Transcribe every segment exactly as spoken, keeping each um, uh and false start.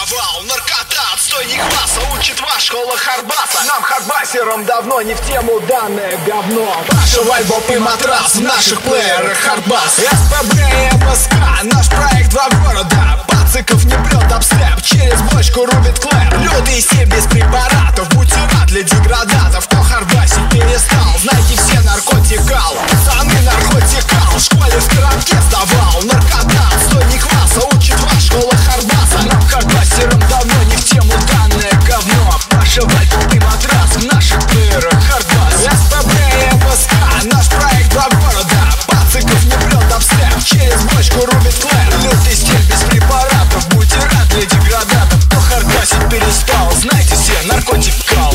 сдавал. Наркота, отстойник класса, учит вас школа Хардбаса. Нам, хардбасерам, давно не в тему данное говно. Паша, вальбоп и матрас в наших плеерах Хардбас. СПБ и МСК, наш проект два города. Пациков не прет абстеп, через бочку рубит клэп. Лютый стиль без препаратов, бутера для деградатов. Кто хардбасить перестал, знайте все наркотикал. Пацаны наркотикал, в школе в коробке сдавал. Наркота, отстойник класса, учит вас школа Хардбаса. Нам, хардбасерам, давно не в тему данное говно. Паша, вальбоп и матрас в наших плеерах Хардбас. СПБ и МСК, наш проект два города. Пациков не прет абстеп, через бочку рубит клэп. Лютый стиль без препаратов, бутера для деградатов. Кто хардбасить перестал, знайте все, наркотик кал.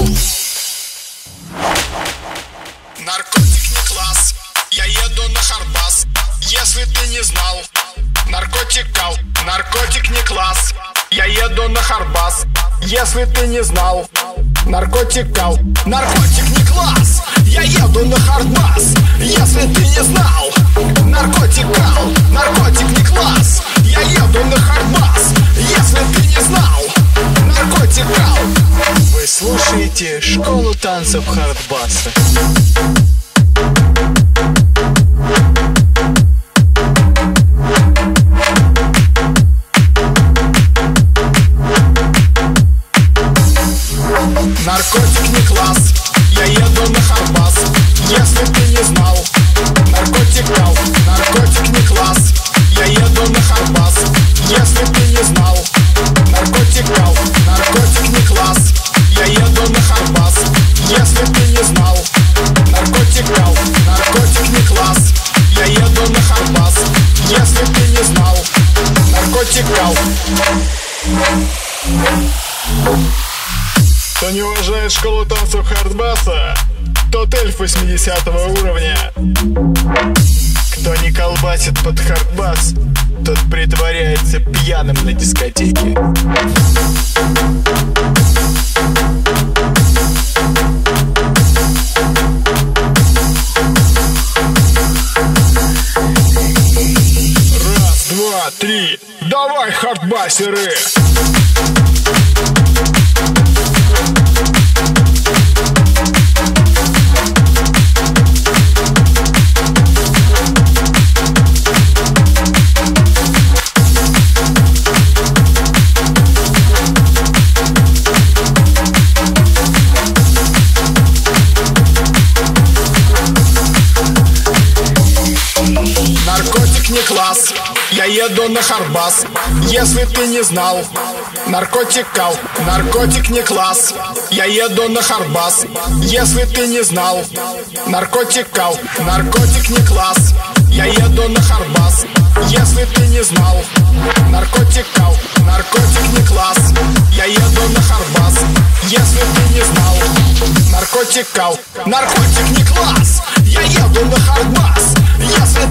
Наркотик не класс, я еду на Хардбас. Если ты не знал, наркотик кал. Наркотик не класс, я еду на Хардбас. Если ты не знал, наркотик кал. Наркотик не класс, я еду на Хардбас. Если ты не знал, наркотик кал. Наркотик не класс, я еду на Хардбас. Если ты не знал, наркотик кал. Вы слушаете школу танцев Хардбаса. Наркотик не класс, я еду на Хардбас. Если ты не знал, наркотик кал. Наркотик не класс, я еду на Хардбас. Если ты не знал, наркотик кал. Наркотик не класс, я еду на Хардбас. Если ты не знал, наркотик кал. Наркотик не класс, я еду на Хардбас. Если ты не знал, наркотик кал. Кто не уважает школу танцев Хардбаса, тот эльф восьмидесятого уровня. Кто не колбасит под Хардбас, тот притворяется пьяным на дискотеке. Раз, два, три, давай, хардбасеры! Наркотик не класс, я еду на Хардбас. Если ты не знал, наркотик кал. Наркотик не класс, я еду на Хардбас. Если ты не знал, наркотик кал. Наркотик не класс, я еду на Хардбас. Если ты не знал, наркотик кал. Наркотик не класс, я еду на Хардбас. Если ты не знал, наркотик кал. Наркотик не класс, я еду на Хардбас. Если